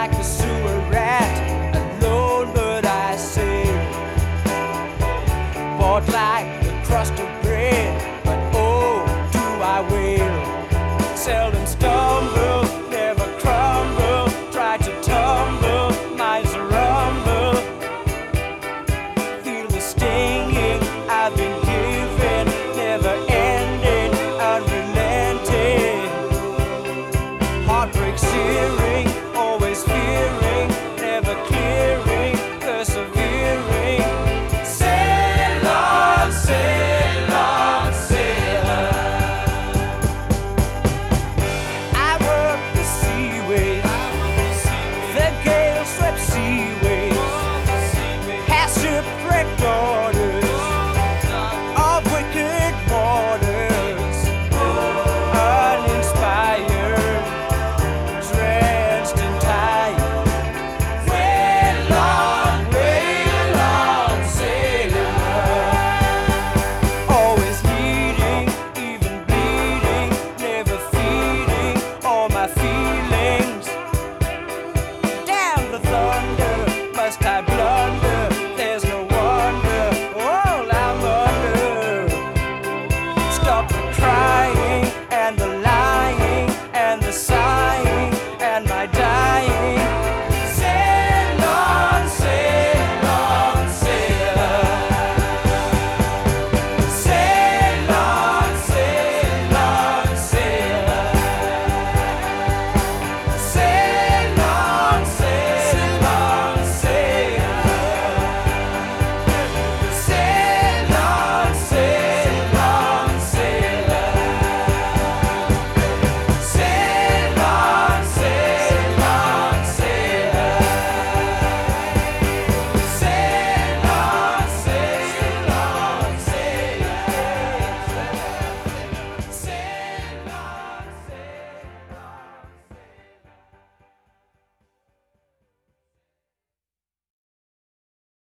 like a sewer rat, alone but I sail. Bought like a crust of bread, but oh, do I wail. Seldom stumble, never crumble, try to tumble, miles a rumble. Feel the stinging I've been given, never ending, unrelenting. Heartbreak searing.